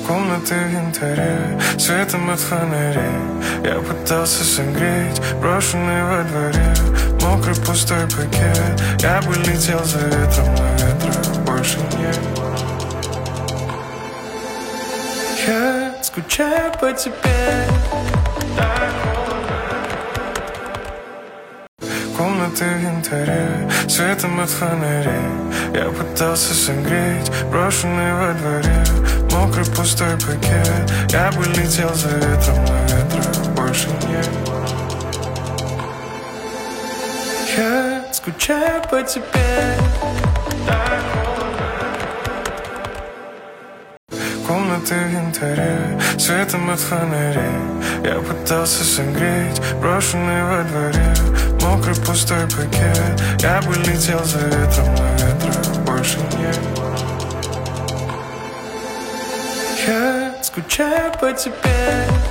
Комнаты в янтаре, светом от фонарей. Я пытался согреть брошенный во дворе мокрый пустой пакет. Я бы летел за ветром, но ветра больше нет. Я скучаю по тебе. Комнаты в янтаре, светом от фонарей. Я пытался согреть брошенный во дворе мокрый пустой пакет. Я бы летел за ветром, но ветра больше нет. Я скучаю по тебе. Комнаты в янтаре, светом от фонарей. Я пытался согреть брошенный во дворе мокрый пустой пакет. Я бы летел за ветром, но ветра больше нет. Я скучаю по тебе.